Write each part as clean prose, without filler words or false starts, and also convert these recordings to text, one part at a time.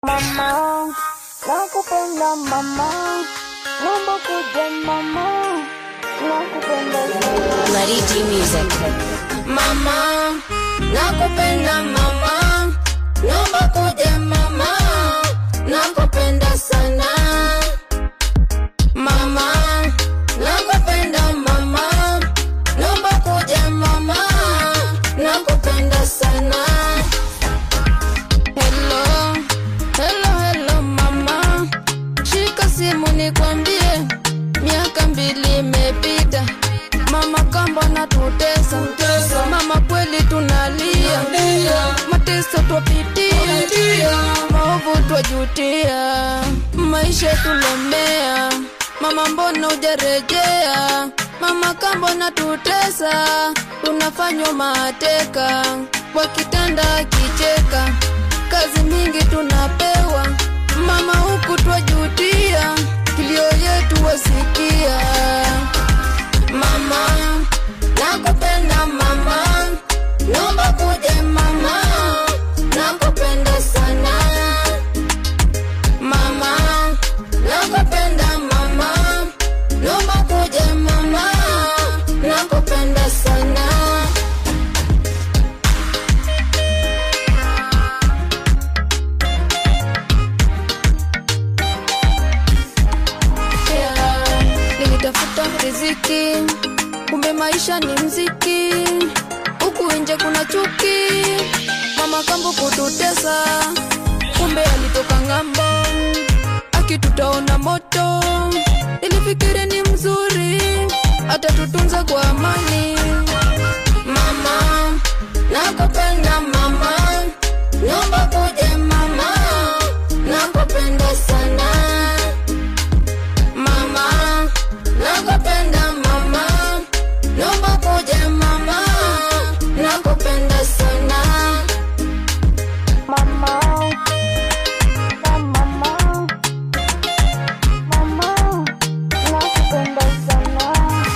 Mama, nakupenda mama, naomba kuja mama, nakupenda sana. Mariti Music. Mama, nakupenda mama, naomba kuja mama, nakupenda sana. Mama, nakupenda mama, naomba kuja mama, nakupenda sana. Hello mama, shika simu nikwambie, miaka 2 imepita. Mama kambo na tutesa, mama kweli tunalia, mateso twapitia, maovu twajutia, maisha tulemea. Mama mbona ujarejea? Mama kambo na tutesa, tunafanywa mateka, wakitanda kicheka, kazi mingi tunapewa. Mama huku twajutia, kilio yetu wasikia. Mama, nakupenda mama, naomba kuja mama, nakupenda sana. Mama, nakupenda mama, naomba kuja mama, nakupenda sana. Nilitafuta riziki, kumbe maisha ni mziki, huku nje kuna chuki. Mama kambo kututesa, kumbe alitoka ngambo, akitutaona moto. Nilifikiri ni mzuri, atatutunza kwa amani. Mama, nakupenda mama, naomba kuja mama, nakupenda sana. Mama, nakupenda mama, naomba kuja mama, nakupenda sana. Mama, nakupenda sana.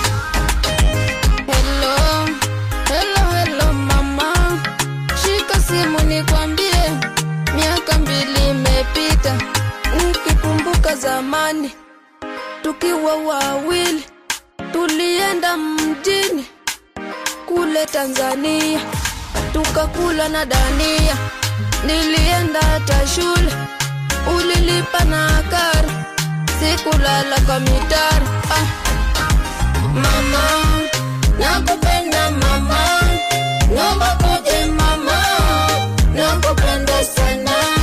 Hello mama, shika simu nikwambie, miaka 2 imepita. Nikikumbuka zamani tukiwa wawili, tulienda mjini kule Tanzania, tukakula na dania. Nilienda hata shule, ulilipa na karo, sikulala kwa mitaro. Mama, nakupenda mama, naomba kuja mama, nakupenda sana.